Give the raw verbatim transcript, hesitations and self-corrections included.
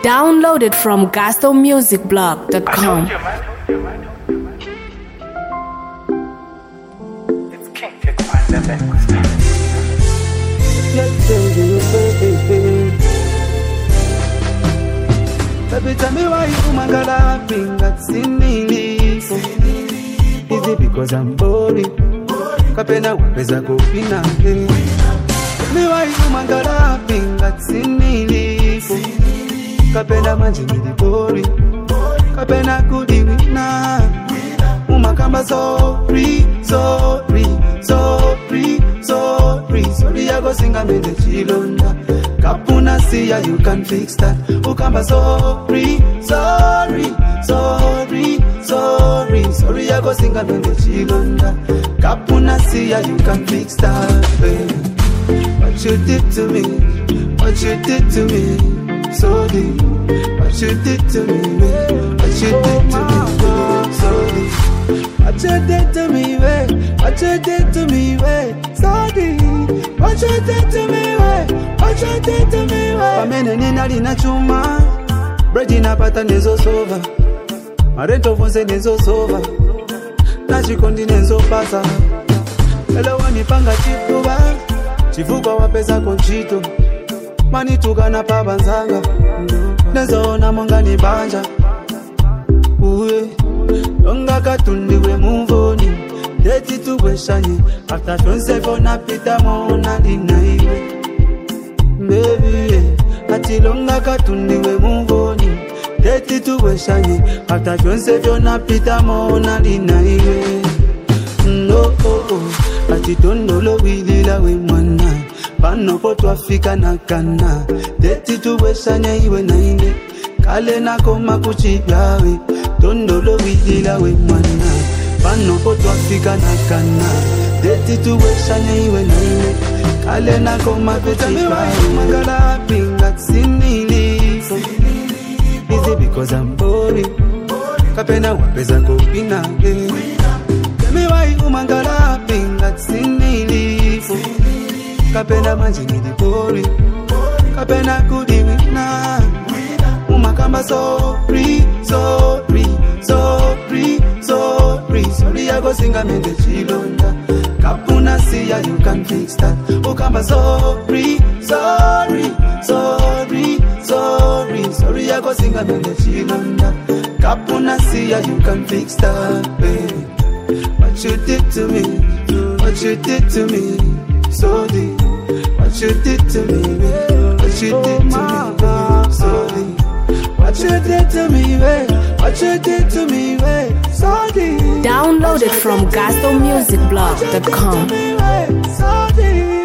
Downloaded from gasto music blog dot com. It's King to find the best. Baby, tell me why you mangala pinga sinili. Is it because I'm boring? Kapena wapeza kupina. Tell me why you mangala pinga sinili. Kapena manjini boring. Kapena kudiwina. Umakamba sorry, sorry, sorry, sorry. Sorry, I go sing a mele chilonda. Kapuna siya, you can fix that. Ukamba sorry, sorry, sorry, sorry. Sorry, I go sing a mele chilonda. Kapuna siya, you can fix that, babe. What you did to me, what you did to me, so deep. What you did to me, babe. What you did to me, so deep. What you did to me, babe. What you did to me, babe. So deep. What you did to me, babe. What you did to me, babe. Pamene nina lina chuma. Bread na pata nezo sova. Marento fonse nezo sova. Nachikondi nezo pasa. Hello wani panga chifuba. Chifuba wapesa konchito. Mani tukana pa banzanga. Nezo na monga ni banja. Uwe. Longa katundi we move on. Dirty to we shiny. After twenty-seven na pita mona lina iwe. Baby, yeah. Ati longa katundi we move on. Dirty to we shiny. After twenty-seven na pita mona lina iwe. No, oh, oh. Ati tondo lo wili la we mwana. Pano poto afika na kana. Dirty to we shiny iwe na ine. Kale na koma kuchigawe. Tondo lo wili we mwana. Pano poto afika na kana. Dirty to we shiny iwe na ine. Kale na koma kuchigawe. Mangala pinga sinili. Is it because I'm boring? Kapena wapeza kupina. Tell me why umangala pinga sinili. Kapena manjini di boring. Kapena kudiwina. Umakamba sorry, sorry, sorry, sorry. Sorry, I go sing a mele chilonda. Kapuna siya, you can fix that. Ukamba sorry, sorry, sorry, sorry. Sorry, I go sing a mele chilonda. Kapuna siya, you can fix that, babe. What you did to me, what you did to me, so deep. What you did to me, babe. What you did to me, babe, so deep. What you did to me, babe. What you did to me, babe, so deep. Downloaded from gasto music blog dot com. So deep.